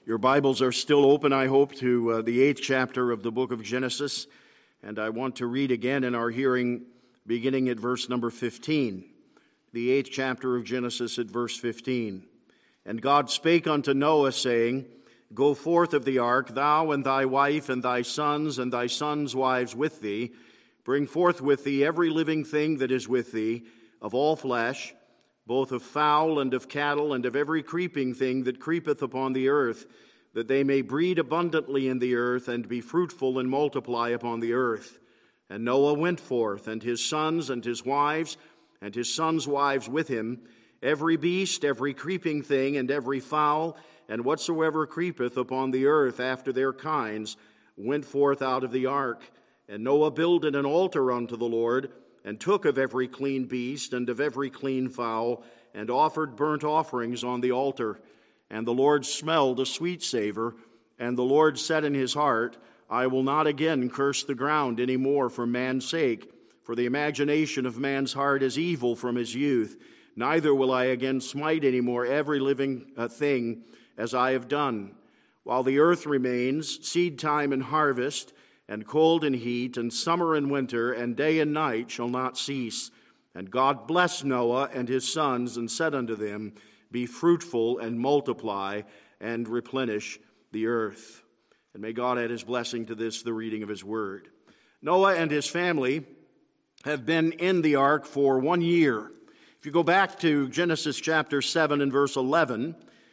Your Bibles are still open, I hope, to the 8th chapter of the book of Genesis, and I want to read again in our hearing, beginning at verse number 15. The 8th chapter of Genesis at verse 15. And God spake unto Noah, saying, Go forth of the ark, thou and thy wife and thy sons wives with thee. Bring forth with thee every living thing that is with thee, of all flesh, both of fowl and of cattle and of every creeping thing that creepeth upon the earth, that they may breed abundantly in the earth and be fruitful and multiply upon the earth. And Noah went forth, and his sons and his wives and his sons' wives with him, every beast, every creeping thing, and every fowl, and whatsoever creepeth upon the earth after their kinds, went forth out of the ark. And Noah builded an altar unto the Lord, and took of every clean beast and of every clean fowl, and offered burnt offerings on the altar. And the Lord smelled a sweet savor, and the Lord said in his heart, I will not again curse the ground any more for man's sake, for the imagination of man's heart is evil from his youth. Neither will I again smite any more every living thing as I have done. While the earth remains, seed time and harvest, and cold and heat, and summer and winter, and day and night shall not cease. And God blessed Noah and his sons, and said unto them, Be fruitful, and multiply, and replenish the earth. And may God add his blessing to this, the reading of his word. Noah and his family have been in the ark for 1 year. If you go back to Genesis chapter 7 and verse 11,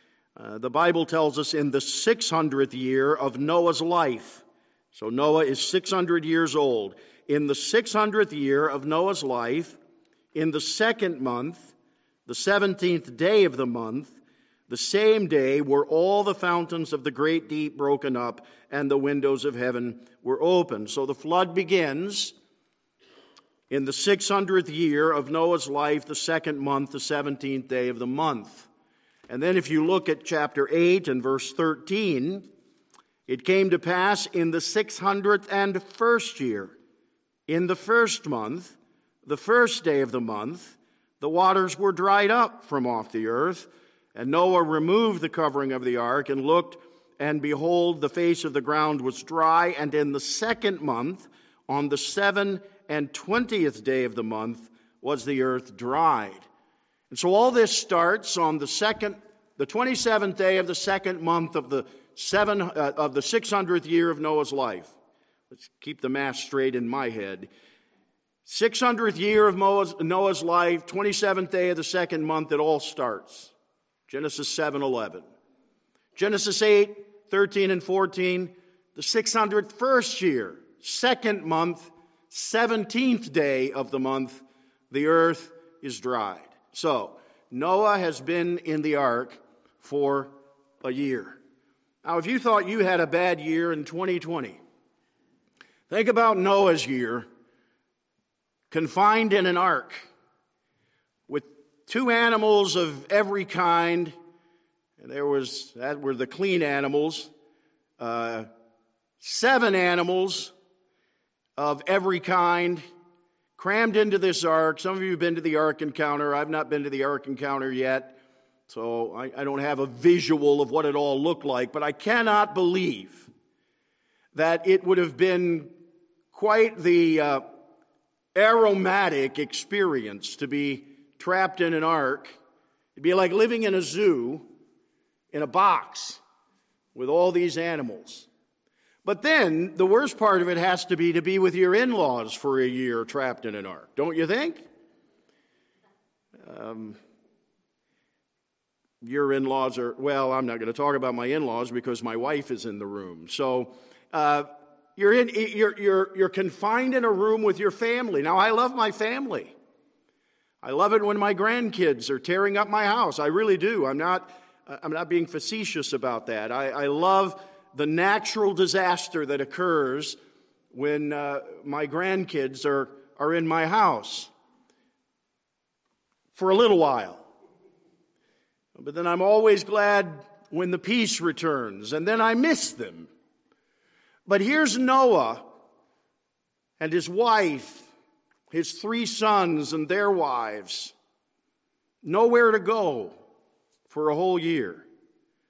the Bible tells us in the 600th year of Noah's life. So Noah is 600 years old. In the 600th year of Noah's life, in the second month, the 17th day of the month, the same day were all the fountains of the great deep broken up, and the windows of heaven were opened. So the flood begins in the 600th year of Noah's life, the second month, the 17th day of the month. And then if you look at chapter 8 and verse 13, it came to pass in the 601st year, in the first month, the first day of the month, the waters were dried up from off the earth, and Noah removed the covering of the ark and looked, and behold, the face of the ground was dry. And in the second month, on the 27th day of the month, was the earth dried. And so all this starts on the 27th day of the second month of the 600th year of Noah's life. Let's keep the math straight in my head. 600th year of Noah's life, 27th day of the second month, it all starts. Genesis 7:11. Genesis 8:13 and 14, the 601st year, second month, 17th day of the month, the earth is dried. So, Noah has been in the ark for a year. Now, if you thought you had a bad year in 2020, think about Noah's year, confined in an ark, with 2 animals of every kind, and that were the clean animals, 7 animals of every kind, crammed into this ark. Some of you have been to the Ark Encounter. I've not been to the Ark Encounter yet. So I don't have a visual of what it all looked like, but I cannot believe that it would have been quite the aromatic experience to be trapped in an ark. It'd be like living in a zoo in a box with all these animals. But then the worst part of it has to be with your in-laws for a year trapped in an ark, don't you think? Your in-laws are, well, I'm not going to talk about my in-laws because my wife is in the room. So you're confined in a room with your family. Now, I love my family. I love it when my grandkids are tearing up my house. I really do. I'm not being facetious about that. I love the natural disaster that occurs when my grandkids are in my house for a little while. But then I'm always glad when the peace returns, and then I miss them. But here's Noah and his wife, his 3 sons and their wives, nowhere to go for a whole year.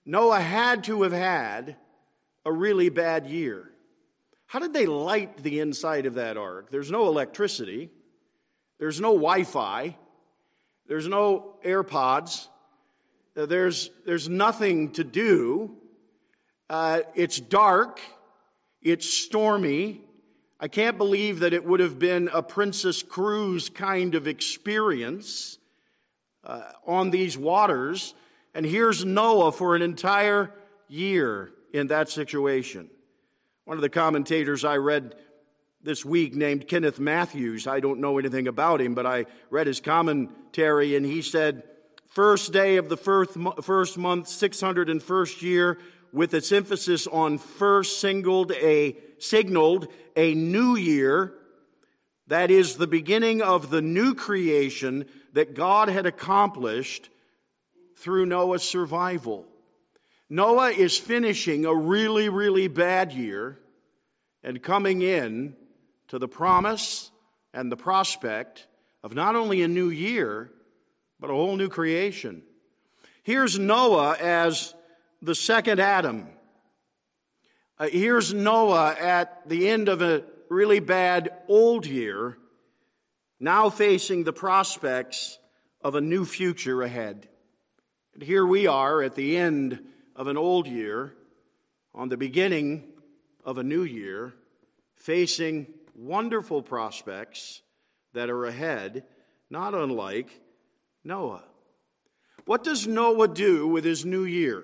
Noah had to have had a really bad year. How did they light the inside of that ark? There's no electricity. There's no Wi-Fi. There's no AirPods. There's nothing to do. It's dark. It's stormy. I can't believe that it would have been a Princess Cruise kind of experience on these waters. And here's Noah for an entire year in that situation. One of the commentators I read this week named Kenneth Matthews, I don't know anything about him, but I read his commentary, and he said, first day of the first month, 601st year, with its emphasis on first, signaled a new year, that is the beginning of the new creation that God had accomplished through Noah's survival. Noah is finishing a really, really bad year and coming in to the promise and the prospect of not only a new year, but a whole new creation. Here's Noah as the second Adam. Here's Noah at the end of a really bad old year, now facing the prospects of a new future ahead. And here we are at the end of an old year, on the beginning of a new year, facing wonderful prospects that are ahead, not unlike Noah. What does Noah do with his new year?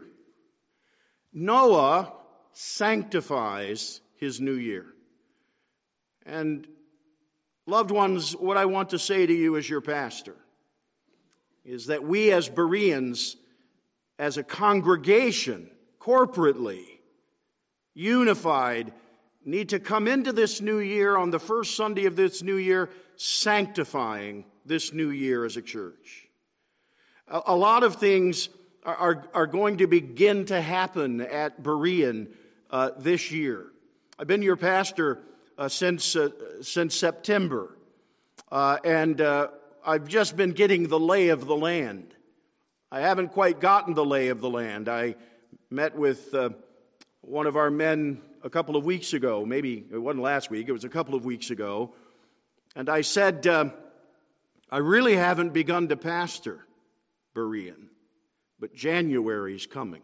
Noah sanctifies his new year. And loved ones, what I want to say to you as your pastor is that we as Bereans, as a congregation, corporately, unified, need to come into this new year on the first Sunday of this new year, sanctifying this new year as a church. A lot of things are going to begin to happen at Berean this year. I've been your pastor since September, and I've just been getting the lay of the land. I haven't quite gotten the lay of the land. I met with one of our men a couple of weeks ago. Maybe it wasn't last week, it was a couple of weeks ago. And I said, I really haven't begun to pastor Berean, but January's coming.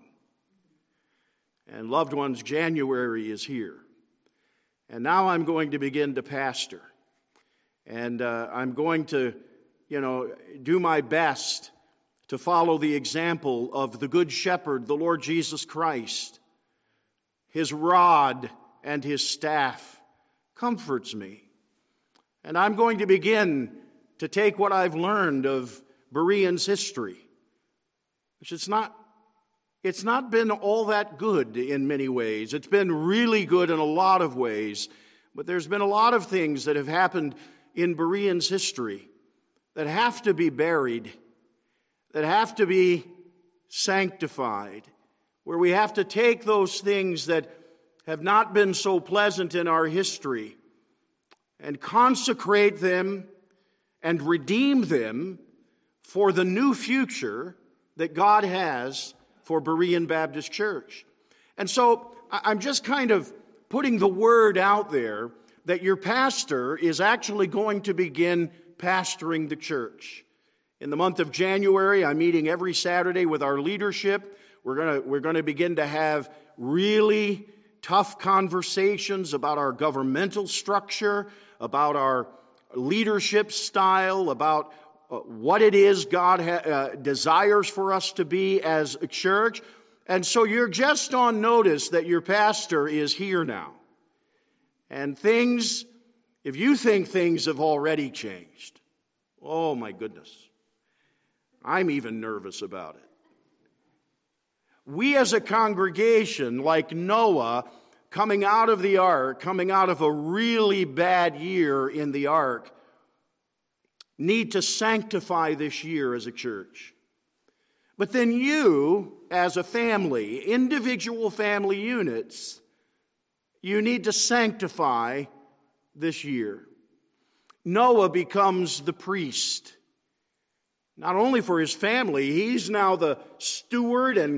And loved ones, January is here. And now I'm going to begin to pastor. And I'm going to, do my best to follow the example of the Good Shepherd, the Lord Jesus Christ. His rod and his staff comforts me. And I'm going to begin to take what I've learned of Berean's history, which it's not been all that good in many ways. It's been really good in a lot of ways, but there's been a lot of things that have happened in Berean's history that have to be buried, that have to be sanctified, where we have to take those things that have not been so pleasant in our history and consecrate them and redeem them for the new future that God has for Berean Baptist Church. And so I'm just kind of putting the word out there that your pastor is actually going to begin pastoring the church. In the month of January, I'm meeting every Saturday with our leadership. We're going to begin to have really tough conversations about our governmental structure, about our leadership style, about what it is God desires for us to be as a church. And so you're just on notice that your pastor is here now. And things, if you think things have already changed, oh my goodness, I'm even nervous about it. We as a congregation, like Noah, coming out of the ark, coming out of a really bad year in the ark, need to sanctify this year as a church. But then you, as a family, individual family units, you need to sanctify this year. Noah becomes the priest. Not only for his family, he's now the steward and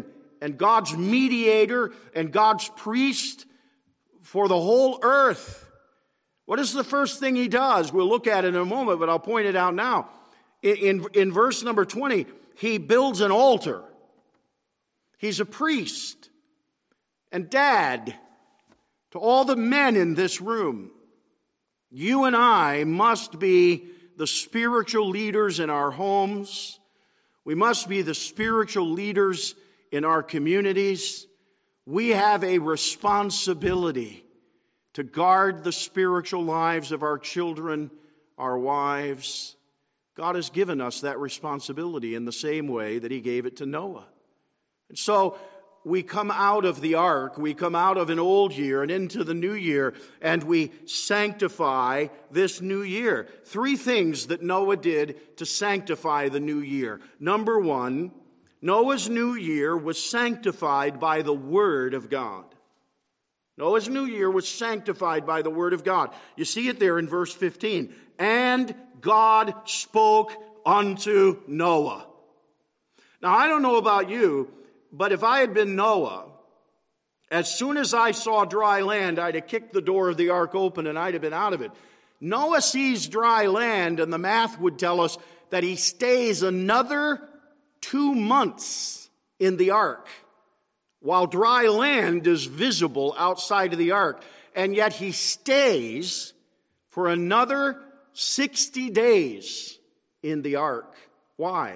and God's mediator and God's priest for the whole earth. What is the first thing he does? We'll look at it in a moment, but I'll point it out now. In verse number 20, he builds an altar. He's a priest and dad to all the men in this room. You and I must be the spiritual leaders in our homes. We must be the spiritual leaders in our communities. We have a responsibility to guard the spiritual lives of our children, our wives. God has given us that responsibility in the same way that he gave it to Noah. And so we come out of the ark, we come out of an old year and into the new year, and we sanctify this new year. 3 things that Noah did to sanctify the new year. Number 1, Noah's new year was sanctified by the Word of God. Noah's new year was sanctified by the Word of God. You see it there in verse 15. And God spoke unto Noah. Now, I don't know about you, but if I had been Noah, as soon as I saw dry land, I'd have kicked the door of the ark open and I'd have been out of it. Noah sees dry land, and the math would tell us that he stays another 2 months in the ark, while dry land is visible outside of the ark. And yet he stays for another 60 days in the ark. Why?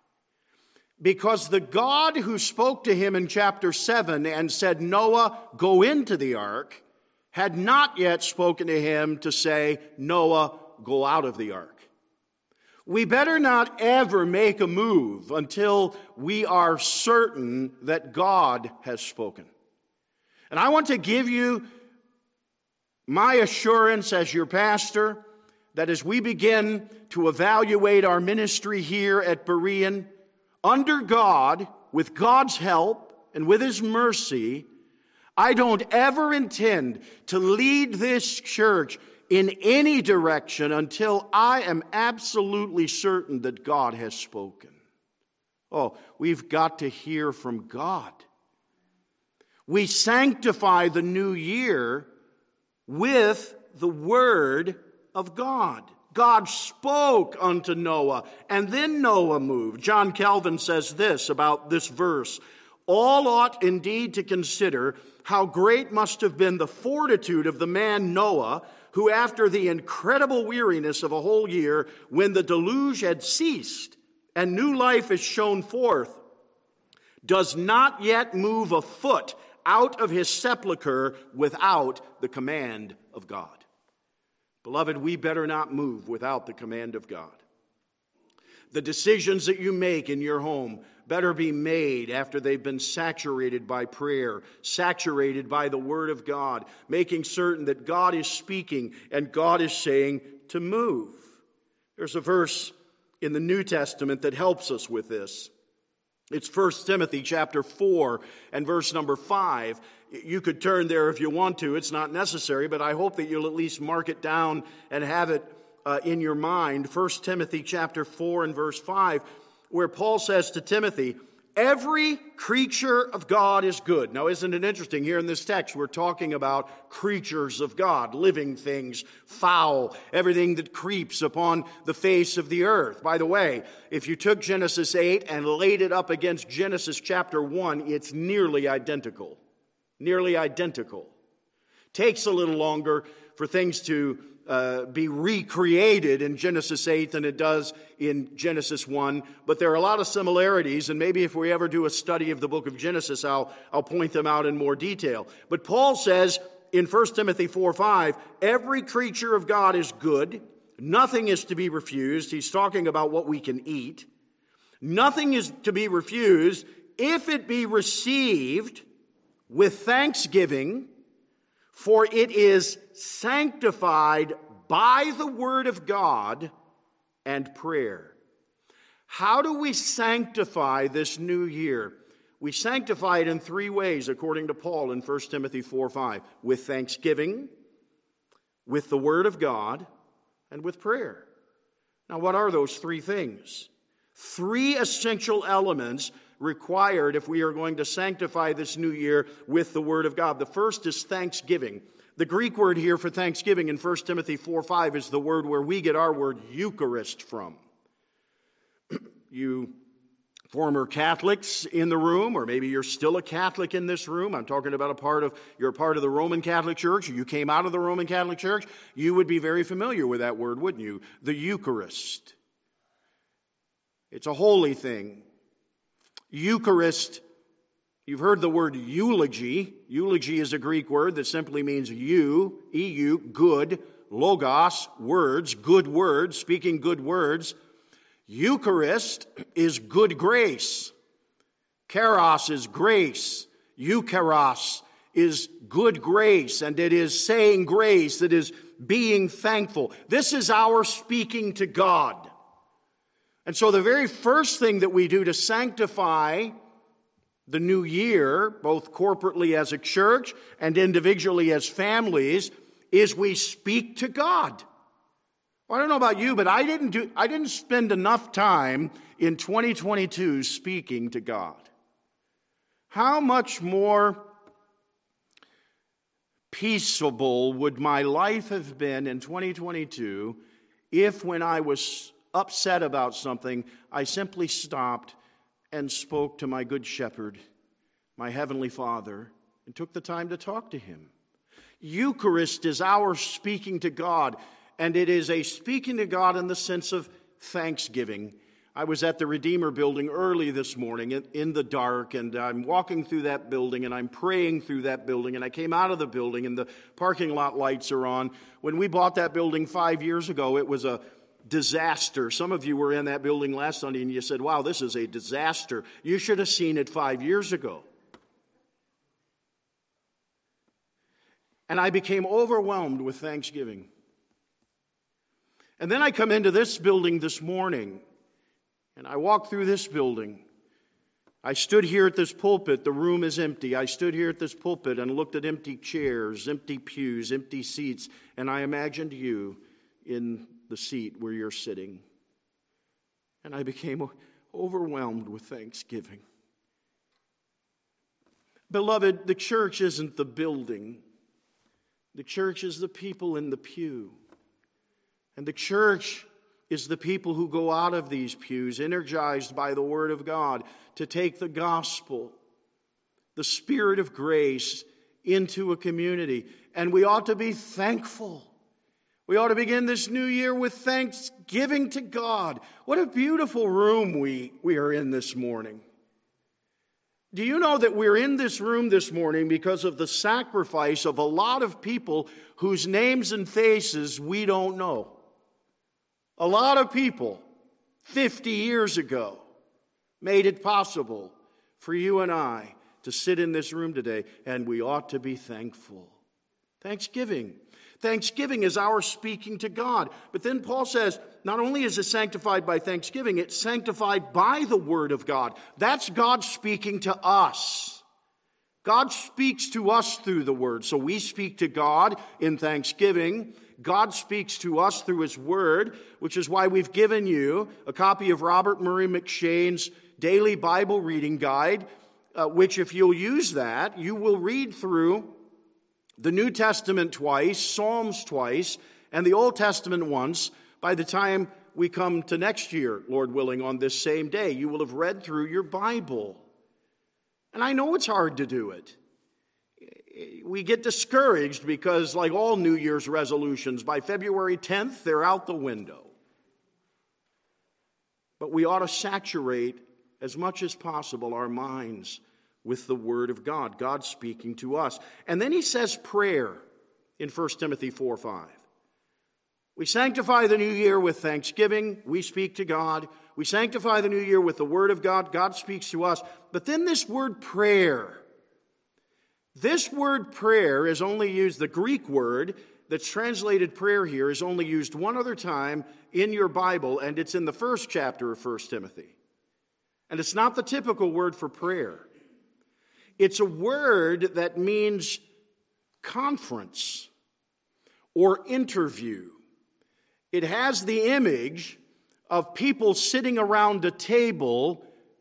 Because the God who spoke to him in chapter 7 and said, Noah, go into the ark, had not yet spoken to him to say, Noah, go out of the ark. We better not ever make a move until we are certain that God has spoken. And I want to give you my assurance as your pastor that as we begin to evaluate our ministry here at Berean, under God, with God's help and with his mercy, I don't ever intend to lead this church in any direction until I am absolutely certain that God has spoken. Oh, we've got to hear from God. We sanctify the new year with the Word of God. God spoke unto Noah, and then Noah moved. John Calvin says this about this verse: all ought indeed to consider how great must have been the fortitude of the man Noah, who after the incredible weariness of a whole year, when the deluge had ceased and new life is shown forth, does not yet move a foot out of his sepulchre without the command of God. Beloved, we better not move without the command of God. The decisions that you make in your home better be made after they've been saturated by prayer, saturated by the Word of God, making certain that God is speaking and God is saying to move. There's a verse in the New Testament that helps us with this. It's 1 Timothy chapter 4 and verse number 5. You could turn there if you want to. It's not necessary, but I hope that you'll at least mark it down and have it in your mind. 1 Timothy chapter 4 and verse 5, where Paul says to Timothy, every creature of God is good. Now, isn't it interesting? Here in this text, we're talking about creatures of God, living things, fowl, everything that creeps upon the face of the earth. By the way, if you took Genesis 8 and laid it up against Genesis chapter 1, it's nearly identical. Nearly identical. Takes a little longer for things to be recreated in Genesis 8 than it does in Genesis 1, but there are a lot of similarities, and maybe if we ever do a study of the book of Genesis, I'll point them out in more detail. But Paul says in 1 Timothy 4:5, every creature of God is good, nothing is to be refused. He's talking about what we can eat. Nothing is to be refused if it be received with thanksgiving, for it is sanctified by the Word of God and prayer. How do we sanctify this new year? We sanctify it in 3 ways, according to Paul in 1 Timothy 4:5. With thanksgiving, with the Word of God, and with prayer. Now, what are those 3 things? 3 essential elements required if we are going to sanctify this new year with the Word of God. The first is thanksgiving. The Greek word here for thanksgiving in 1 Timothy 4:5 is the word where we get our word Eucharist from. You former Catholics in the room, or maybe you're still a Catholic in this room. I'm talking about you're a part of the Roman Catholic Church, or you came out of the Roman Catholic Church. You would be very familiar with that word, wouldn't you? The Eucharist. It's a holy thing. Eucharist, you've heard the word eulogy. Eulogy is a Greek word that simply means EU, good, logos, words, good words, speaking good words. Eucharist is good grace. Charos is grace. Eucharos is good grace, and it is saying grace. It is being thankful. This is our speaking to God. And so the very first thing that we do to sanctify the new year, both corporately as a church and individually as families, is we speak to God. Well, I don't know about you, but I didn't spend enough time in 2022 speaking to God. How much more peaceable would my life have been in 2022 if, when I was upset about something, I simply stopped and spoke to my good shepherd, my heavenly Father, and took the time to talk to him. Eucharist is our speaking to God, and it is a speaking to God in the sense of thanksgiving. I was at the Redeemer building early this morning in the dark, and I'm walking through that building, and I'm praying through that building, and I came out of the building, and the parking lot lights are on. When we bought that building 5 years ago, it was a disaster. Some of you were in that building last Sunday and you said, wow, this is a disaster. You should have seen it 5 years ago. And I became overwhelmed with thanksgiving. And then I come into this building this morning, and I walk through this building. I stood here at this pulpit. The room is empty. I stood here at this pulpit and looked at empty chairs, empty pews, empty seats, and I imagined you in the seat where you're sitting. And I became overwhelmed with thanksgiving. Beloved, the church isn't the building. The church is the people in the pew. And the church is the people who go out of these pews, energized by the Word of God, to take the gospel, the Spirit of grace, into a community. And we ought to be thankful. We ought to begin this new year with thanksgiving to God. What a beautiful room we are in this morning. Do you know that we're in this room this morning because of the sacrifice of a lot of people whose names and faces we don't know? A lot of people 50 years ago made it possible for you and I to sit in this room today, and we ought to be thankful. Thanksgiving. Thanksgiving is our speaking to God. But then Paul says, not only is it sanctified by thanksgiving, it's sanctified by the Word of God. That's God speaking to us. God speaks to us through the Word. So we speak to God in thanksgiving. God speaks to us through His Word, which is why we've given you a copy of Robert Murray McShane's Daily Bible Reading Guide, which if you'll use that, you will read through the New Testament twice, Psalms twice, and the Old Testament once. By the time we come to next year, Lord willing, on this same day, you will have read through your Bible. And I know it's hard to do it. We get discouraged because, like all New Year's resolutions, by February 10th, they're out the window. But we ought to saturate as much as possible our minds with the Word of God, God speaking to us. And then he says prayer in 1 Timothy 4:5. We sanctify the new year with thanksgiving. We speak to God. We sanctify the new year with the Word of God. God speaks to us. But then this word prayer. This word prayer is only used, the Greek word that's translated prayer here is only used one other time in your Bible, and it's in the first chapter of 1 Timothy. And it's not the typical word for prayer. It's a word that means conference or interview. It has the image of people sitting around a table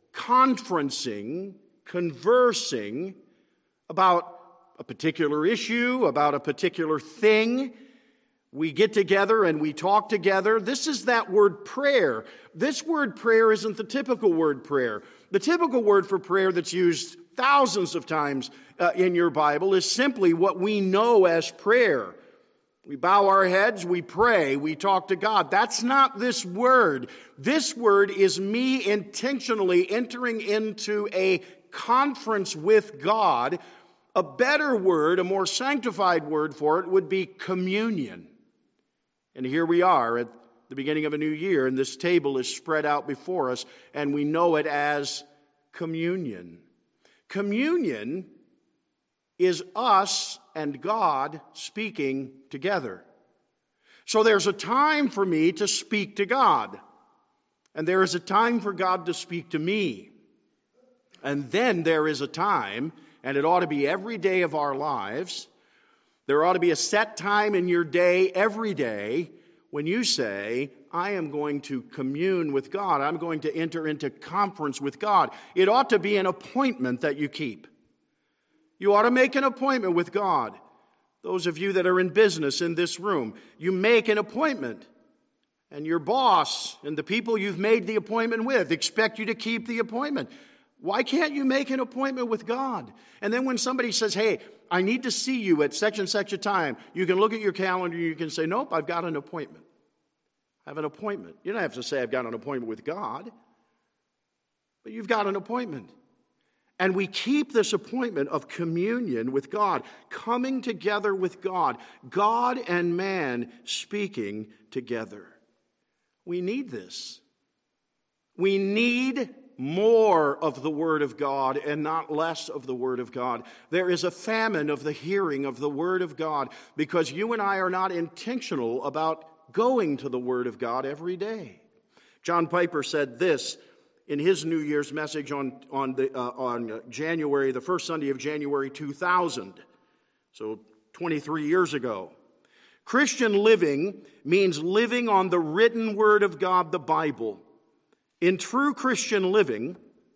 conferencing, conversing about a particular issue, about a particular thing. We get together and we talk together. This is that word prayer. This word prayer isn't the typical word prayer. The typical word for prayer that's used thousands of times in your Bible is simply what we know as prayer. We bow our heads, we pray, we talk to God. That's not this word. This word is me intentionally entering into a conference with God. A better word, a more sanctified word for it would be communion. And here we are at the beginning of a new year, and this table is spread out before us, and we know it as communion. Communion is us and God speaking together. So there's a time for me to speak to God, and there is a time for God to speak to me. And then there is a time, and it ought to be every day of our lives, there ought to be a set time in your day every day when you say, I am going to commune with God. I'm going to enter into conference with God. It ought to be an appointment that you keep. You ought to make an appointment with God. Those of you that are in business in this room, you make an appointment. And your boss and the people you've made the appointment with expect you to keep the appointment. Why can't you make an appointment with God? And then when somebody says, hey, I need to see you at such and such a time, you can look at your calendar and you can say, nope, I've got an appointment. I have an appointment. You don't have to say I've got an appointment with God, but you've got an appointment. And we keep this appointment of communion with God, coming together with God, God and man speaking together. We need this. We need more of the Word of God and not less of the Word of God. There is a famine of the hearing of the Word of God because you and I are not intentional about going to the Word of God every day. John Piper said this in his New Year's message on January, the first Sunday of January 2000, so 23 years ago. Christian living means living on the written Word of God, the Bible. In true Christian living,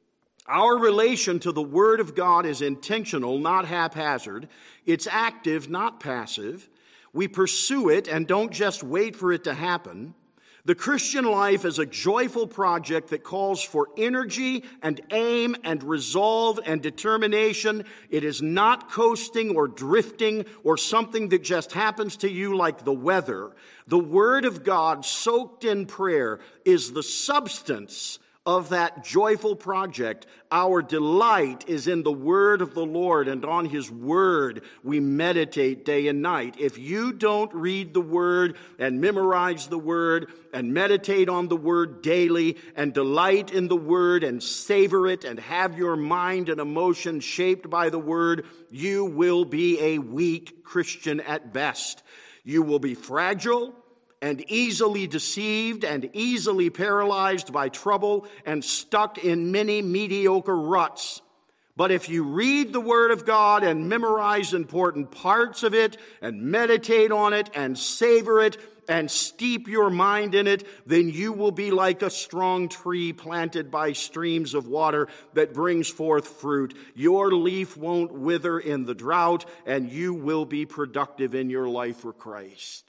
our relation to the Word of God is intentional, not haphazard. It's active, not passive. We pursue it and don't just wait for it to happen. The Christian life is a joyful project that calls for energy and aim and resolve and determination. It is not coasting or drifting or something that just happens to you like the weather. The Word of God, soaked in prayer, is the substance of that joyful project. Our delight is in the Word of the Lord, and on His Word we meditate day and night. If you don't read the Word and memorize the Word and meditate on the Word daily and delight in the Word and savor it and have your mind and emotion shaped by the Word, you will be a weak Christian at best. You will be fragile and easily deceived and easily paralyzed by trouble and stuck in many mediocre ruts. But if you read the Word of God and memorize important parts of it and meditate on it and savor it and steep your mind in it, then you will be like a strong tree planted by streams of water that brings forth fruit. Your leaf won't wither in the drought, and you will be productive in your life for Christ.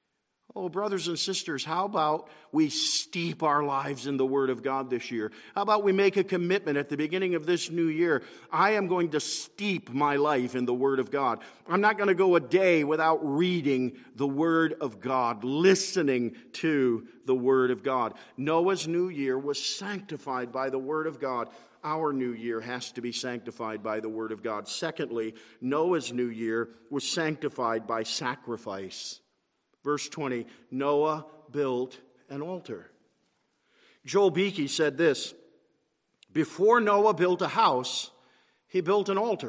Oh, brothers and sisters, how about we steep our lives in the Word of God this year? How about we make a commitment at the beginning of this new year? I am going to steep my life in the Word of God. I'm not going to go a day without reading the Word of God, listening to the Word of God. Noah's new year was sanctified by the Word of God. Our new year has to be sanctified by the Word of God. Secondly, Noah's new year was sanctified by sacrifice. Verse 20, Noah built an altar. Joel Beeke said this, before Noah built a house, he built an altar.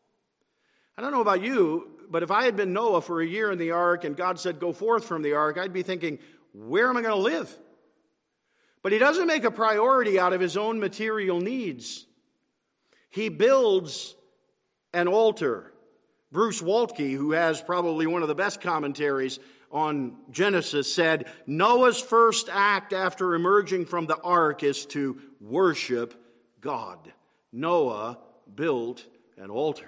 I don't know about you, but if I had been Noah for a year in the ark and God said, go forth from the ark, I'd be thinking, where am I going to live? But he doesn't make a priority out of his own material needs. He builds an altar. Bruce Waltke, who has probably one of the best commentaries on Genesis, said, Noah's first act after emerging from the ark is to worship God. Noah built an altar.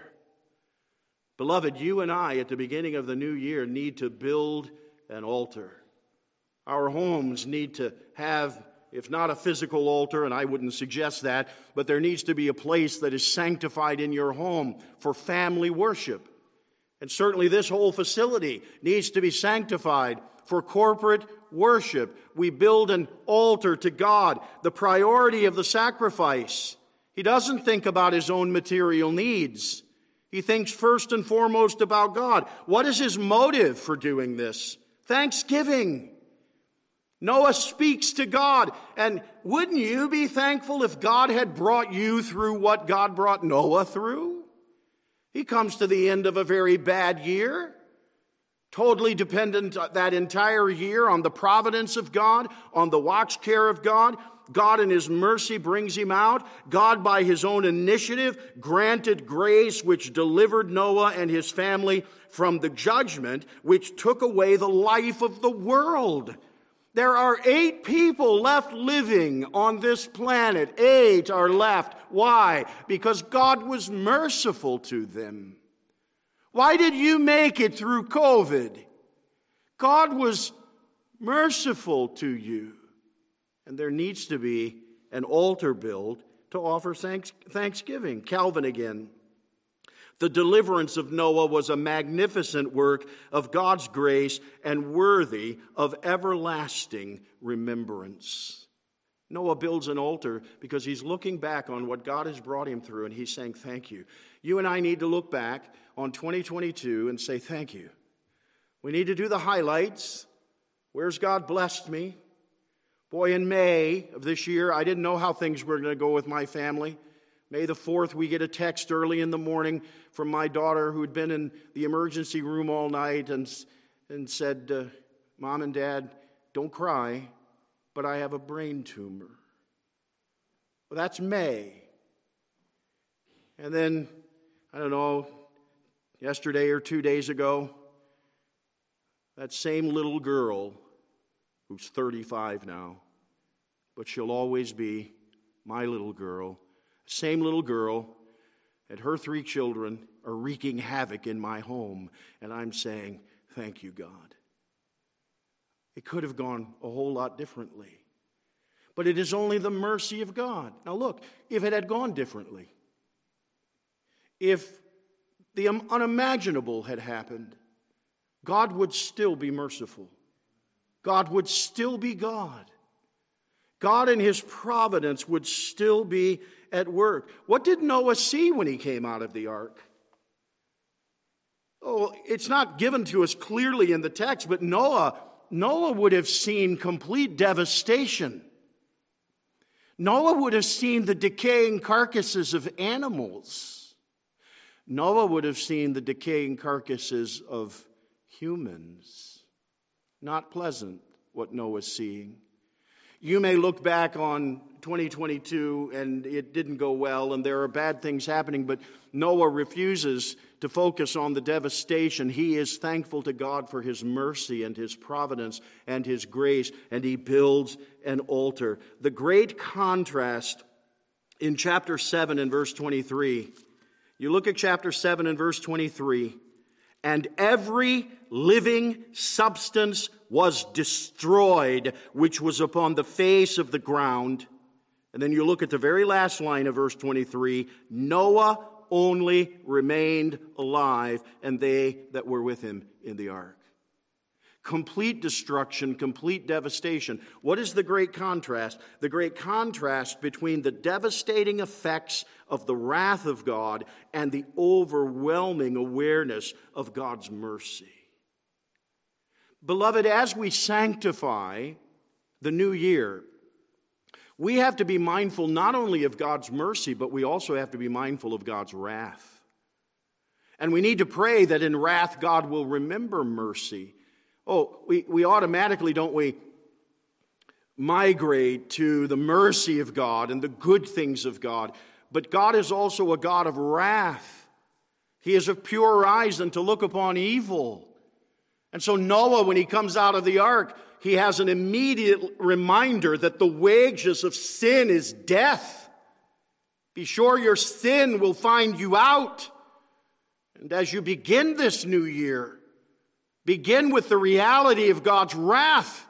Beloved, you and I at the beginning of the new year need to build an altar. Our homes need to have, if not a physical altar, and I wouldn't suggest that, but there needs to be a place that is sanctified in your home for family worship. And certainly this whole facility needs to be sanctified for corporate worship. We build an altar to God, the priority of the sacrifice. He doesn't think about his own material needs. He thinks first and foremost about God. What is his motive for doing this? Thanksgiving. Noah speaks to God. And wouldn't you be thankful if God had brought you through what God brought Noah through? He comes to the end of a very bad year, totally dependent that entire year on the providence of God, on the watch care of God. God in his mercy brings him out. God by his own initiative granted grace which delivered Noah and his family from the judgment which took away the life of the world. There are 8 people left living on this planet. 8 are left. Why? Because God was merciful to them. Why did you make it through COVID? God was merciful to you. And there needs to be an altar built to offer thanksgiving. Calvin again. The deliverance of Noah was a magnificent work of God's grace and worthy of everlasting remembrance. Noah builds an altar because he's looking back on what God has brought him through, and he's saying, thank you. You and I need to look back on 2022 and say, thank you. We need to do the highlights. Where's God blessed me? Boy, in May of this year, I didn't know how things were going to go with my family. May the 4th, we get a text early in the morning from my daughter who had been in the emergency room all night and said, Mom and Dad, don't cry, but I have a brain tumor. Well, that's May. And then, I don't know, yesterday or 2 days ago, that same little girl, who's 35 now, but she'll always be my little girl, same little girl, and her 3 children are wreaking havoc in my home. And I'm saying, thank you, God. It could have gone a whole lot differently. But it is only the mercy of God. Now look, if it had gone differently, if the unimaginable had happened, God would still be merciful. God would still be God. God in his providence would still be at work. What did Noah see when he came out of the ark? Oh, it's not given to us clearly in the text, but Noah would have seen complete devastation. Noah would have seen the decaying carcasses of animals. Noah would have seen the decaying carcasses of humans. Not pleasant what Noah's seeing. You may look back on 2022 and it didn't go well and there are bad things happening, but Noah refuses to focus on the devastation. He is thankful to God for his mercy and his providence and his grace, and he builds an altar. The great contrast in chapter 7 and verse 23. You look at chapter 7 and verse 23. And every living substance was destroyed, which was upon the face of the ground. And then you look at the very last line of verse 23. Noah only remained alive, and they that were with him in the ark. Complete destruction, complete devastation. What is the great contrast? The great contrast between the devastating effects of the wrath of God and the overwhelming awareness of God's mercy. Beloved, as we sanctify the new year, we have to be mindful not only of God's mercy, but we also have to be mindful of God's wrath. And we need to pray that in wrath God will remember mercy. Oh, we automatically, don't we, migrate to the mercy of God and the good things of God. But God is also a God of wrath. He is of purer eyes than to look upon evil. And so Noah, when he comes out of the ark, he has an immediate reminder that the wages of sin is death. Be sure your sin will find you out. And as you begin this new year, begin with the reality of God's wrath.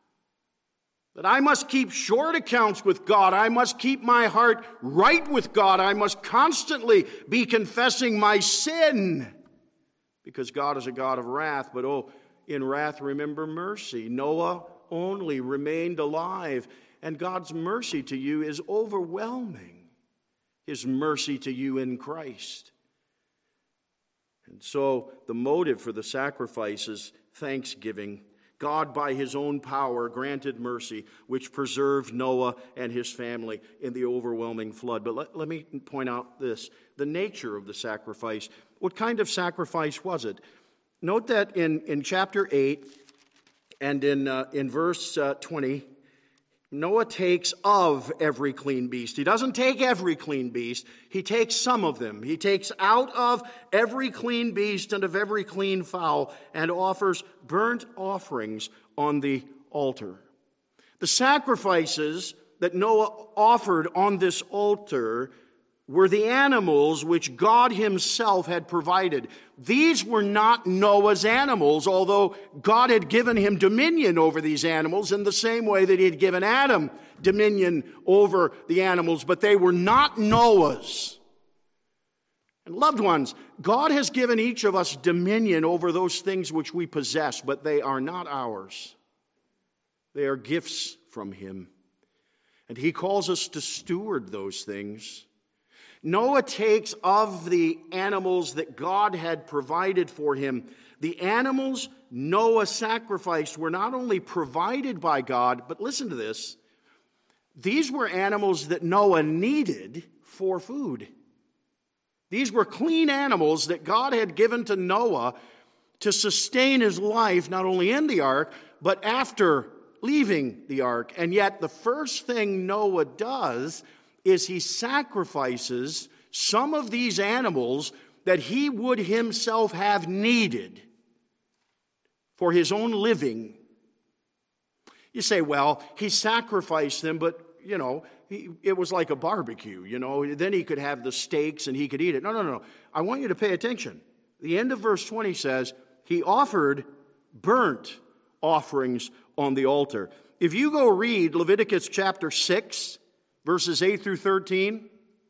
That I must keep short accounts with God. I must keep my heart right with God. I must constantly be confessing my sin. Because God is a God of wrath. But in wrath remember mercy. Noah only remained alive. And God's mercy to you is overwhelming. His mercy to you in Christ. And so the motive for the sacrifice is thanksgiving. God, by his own power, granted mercy, which preserved Noah and his family in the overwhelming flood. But let me point out this, the nature of the sacrifice. What kind of sacrifice was it? Note that in chapter 8 and in verse 20, Noah takes of every clean beast. He doesn't take every clean beast. He takes some of them. He takes out of every clean beast and of every clean fowl and offers burnt offerings on the altar. The sacrifices that Noah offered on this altar were the animals which God himself had provided. These were not Noah's animals, although God had given him dominion over these animals in the same way that he had given Adam dominion over the animals, but they were not Noah's. And loved ones, God has given each of us dominion over those things which we possess, but they are not ours. They are gifts from him. And he calls us to steward those things. Noah takes of the animals that God had provided for him. The animals Noah sacrificed were not only provided by God, but listen to this, these were animals that Noah needed for food. These were clean animals that God had given to Noah to sustain his life, not only in the ark, but after leaving the ark. And yet the first thing Noah does is he sacrifices some of these animals that he would himself have needed for his own living. You say, well, he sacrificed them, but, it was like a barbecue, Then he could have the steaks and he could eat it. No. I want you to pay attention. The end of verse 20 says, he offered burnt offerings on the altar. If you go read Leviticus chapter 6, verses 8 through 13,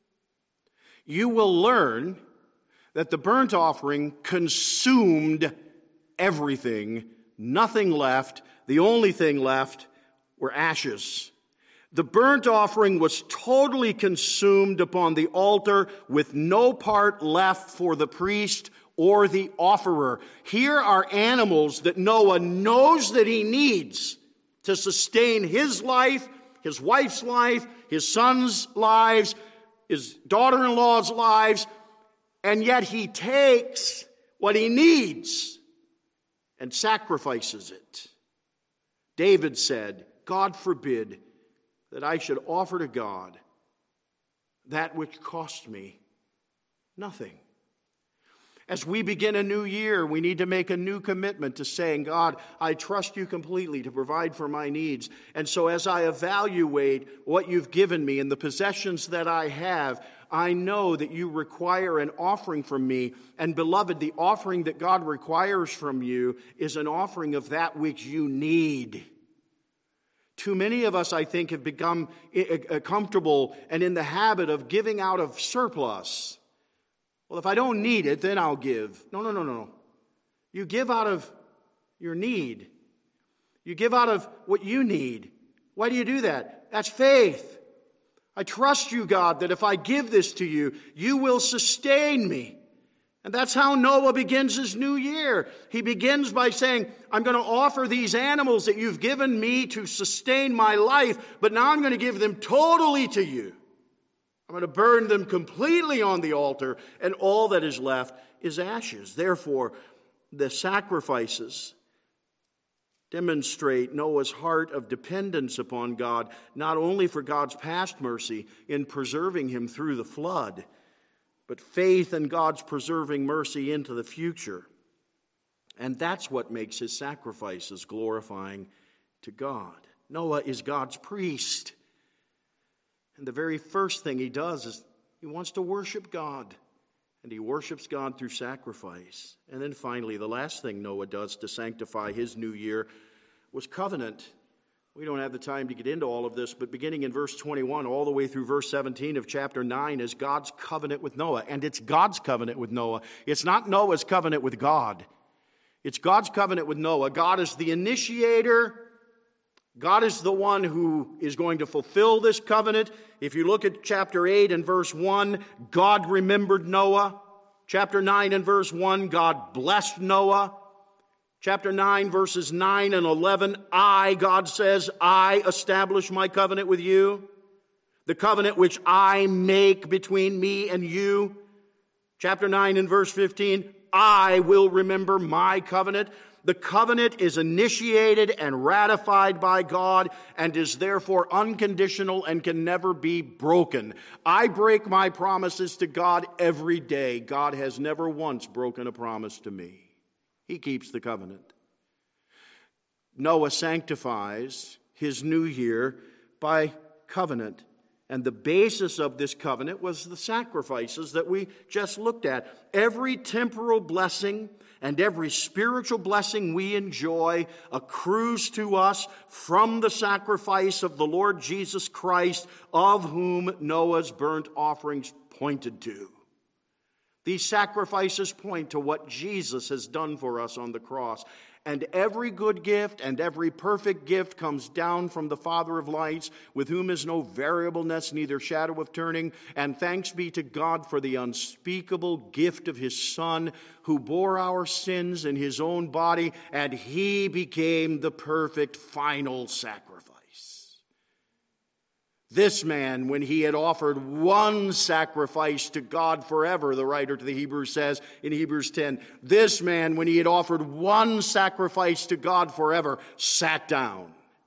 you will learn that the burnt offering consumed everything, nothing left. The only thing left were ashes. The burnt offering was totally consumed upon the altar with no part left for the priest or the offerer. Here are animals that Noah knows that he needs to sustain his life, his wife's life, his son's lives, his daughter-in-law's lives, and yet he takes what he needs and sacrifices it. David said, God forbid that I should offer to God that which cost me nothing. As we begin a new year, we need to make a new commitment to saying, God, I trust you completely to provide for my needs. And so as I evaluate what you've given me and the possessions that I have, I know that you require an offering from me. And beloved, the offering that God requires from you is an offering of that which you need. Too many of us, I think, have become comfortable and in the habit of giving out of surplus. Well, if I don't need it, then I'll give. No. You give out of your need. You give out of what you need. Why do you do that? That's faith. I trust you, God, that if I give this to you, you will sustain me. And that's how Noah begins his new year. He begins by saying, I'm going to offer these animals that you've given me to sustain my life, but now I'm going to give them totally to you. I'm going to burn them completely on the altar, and all that is left is ashes. Therefore, the sacrifices demonstrate Noah's heart of dependence upon God, not only for God's past mercy in preserving him through the flood, but faith in God's preserving mercy into the future. And that's what makes his sacrifices glorifying to God. Noah is God's priest. And the very first thing he does is He wants to worship God. And he worships God through sacrifice. And then finally, the last thing Noah does to sanctify his new year was covenant. We don't have the time to get into all of this, but beginning in verse 21 all the way through verse 17 of chapter 9 is God's covenant with Noah. And it's God's covenant with Noah. It's not Noah's covenant with God. It's God's covenant with Noah. God is the initiator. God is the one who is going to fulfill this covenant. If you look at chapter 8 and verse 1, God remembered Noah. Chapter 9 and verse 1, God blessed Noah. Chapter 9, verses 9 and 11, God says, I establish my covenant with you, the covenant which I make between me and you. Chapter 9 and verse 15, I will remember my covenant. The covenant is initiated and ratified by God and is therefore unconditional and can never be broken. I break my promises to God every day. God has never once broken a promise to me. He keeps the covenant. Noah sanctifies his new year by covenant. And the basis of this covenant was the sacrifices that we just looked at. Every temporal blessing and every spiritual blessing we enjoy accrues to us from the sacrifice of the Lord Jesus Christ, of whom Noah's burnt offerings pointed to. These sacrifices point to what Jesus has done for us on the cross. And every good gift and every perfect gift comes down from the Father of lights, with whom is no variableness, neither shadow of turning. And thanks be to God for the unspeakable gift of His Son, who bore our sins in His own body, and He became the perfect final sacrifice. This man, when he had offered one sacrifice to God forever, the writer to the Hebrews says in Hebrews 10, this man, when he had offered one sacrifice to God forever, sat down.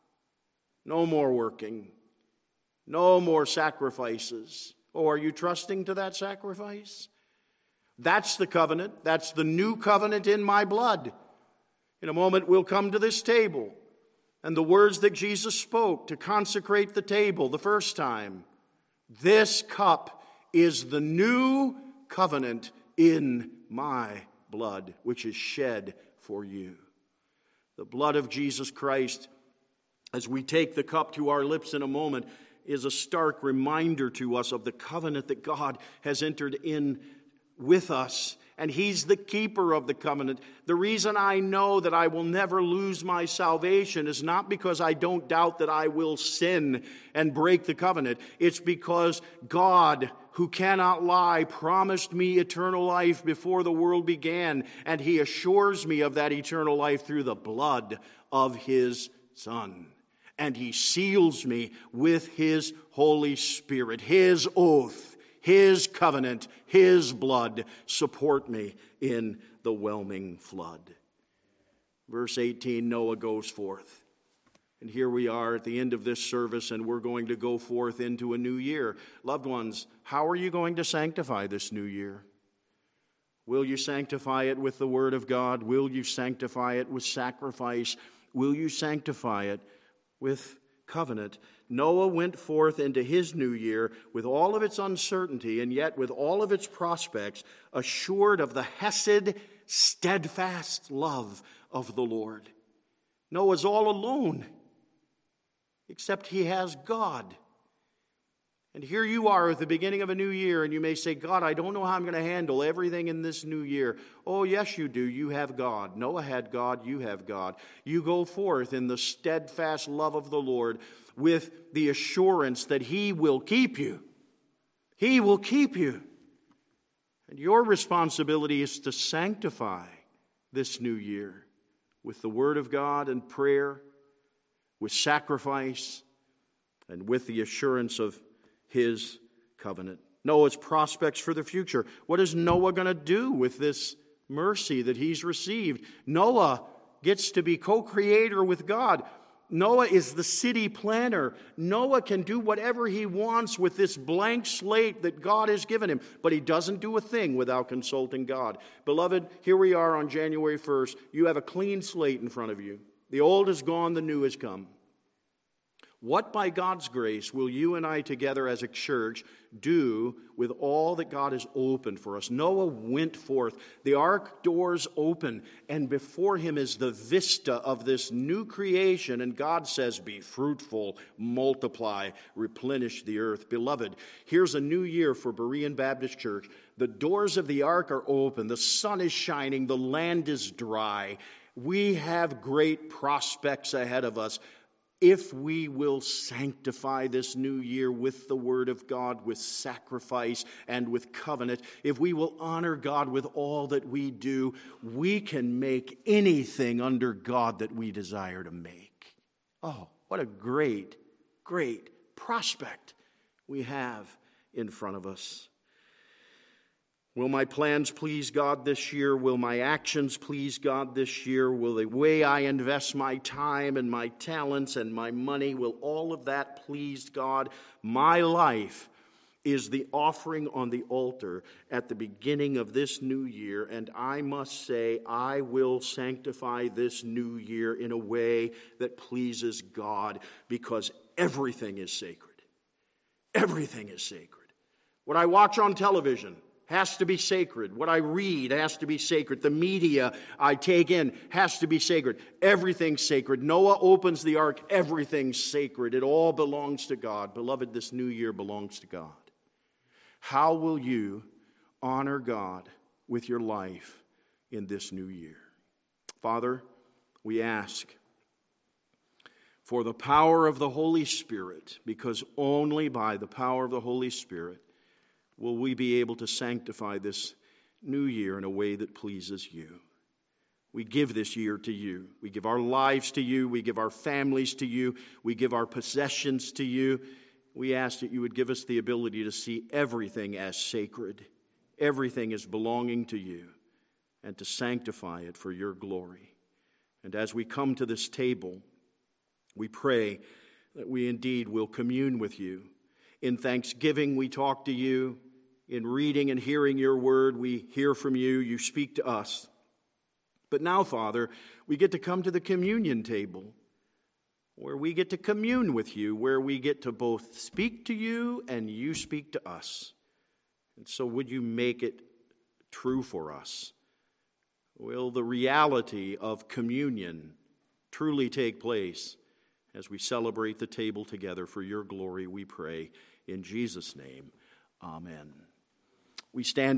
No more working. No more sacrifices. Oh, are you trusting to that sacrifice? That's the covenant. That's the new covenant in my blood. In a moment, we'll come to this table. And the words that Jesus spoke to consecrate the table the first time. This cup is the new covenant in my blood, which is shed for you. The blood of Jesus Christ, as we take the cup to our lips in a moment, is a stark reminder to us of the covenant that God has entered in with us. And He's the keeper of the covenant. The reason I know that I will never lose my salvation is not because I don't doubt that I will sin and break the covenant. It's because God, who cannot lie, promised me eternal life before the world began. And He assures me of that eternal life through the blood of His Son. And He seals me with His Holy Spirit, His oath. His covenant, His blood, support me in the whelming flood. Verse 18, Noah goes forth. And here we are at the end of this service, and we're going to go forth into a new year. Loved ones, how are you going to sanctify this new year? Will you sanctify it with the Word of God? Will you sanctify it with sacrifice? Will you sanctify it with covenant? Noah went forth into his new year with all of its uncertainty and yet with all of its prospects, assured of the hesed, steadfast love of the Lord. Noah's all alone, except he has God. And here you are at the beginning of a new year, and you may say, God, I don't know how I'm going to handle everything in this new year. Oh, yes, you do. You have God. Noah had God. You have God. You go forth in the steadfast love of the Lord with the assurance that He will keep you. He will keep you. And your responsibility is to sanctify this new year with the Word of God and prayer, with sacrifice, and with the assurance of His covenant. Noah's prospects for the future. What is Noah going to do with this mercy that he's received? Noah gets to be co-creator with God. Noah is the city planner. Noah can do whatever he wants with this blank slate that God has given him, but he doesn't do a thing without consulting God. Beloved, here we are on January 1st. You have a clean slate in front of you. The old is gone, the new has come. What by God's grace will you and I together as a church do with all that God has opened for us? Noah went forth, the ark doors open, and before him is the vista of this new creation. And God says, be fruitful, multiply, replenish the earth. Beloved, here's a new year for Berean Baptist Church. The doors of the ark are open, the sun is shining, the land is dry. We have great prospects ahead of us. If we will sanctify this new year with the Word of God, with sacrifice and with covenant, if we will honor God with all that we do, we can make anything under God that we desire to make. Oh, what a great, great prospect we have in front of us. Will my plans please God this year? Will my actions please God this year? Will the way I invest my time and my talents and my money, will all of that please God? My life is the offering on the altar at the beginning of this new year, and I must say I will sanctify this new year in a way that pleases God, because everything is sacred. Everything is sacred. What I watch on television has to be sacred. What I read has to be sacred. The media I take in has to be sacred. Everything's sacred. Noah opens the ark. Everything's sacred. It all belongs to God. Beloved, this new year belongs to God. How will you honor God with your life in this new year? Father, we ask for the power of the Holy Spirit, because only by the power of the Holy Spirit will we be able to sanctify this new year in a way that pleases you. We give this year to you. We give our lives to you. We give our families to you. We give our possessions to you. We ask that you would give us the ability to see everything as sacred, everything as belonging to you, and to sanctify it for your glory. And as we come to this table, we pray that we indeed will commune with you. In thanksgiving, we talk to you. In reading and hearing your word, we hear from you. You speak to us. But now, Father, we get to come to the communion table, where we get to commune with you, where we get to both speak to you and you speak to us. And so would you make it true for us? Will the reality of communion truly take place as we celebrate the table together for your glory, we pray in Jesus' name. Amen. We stand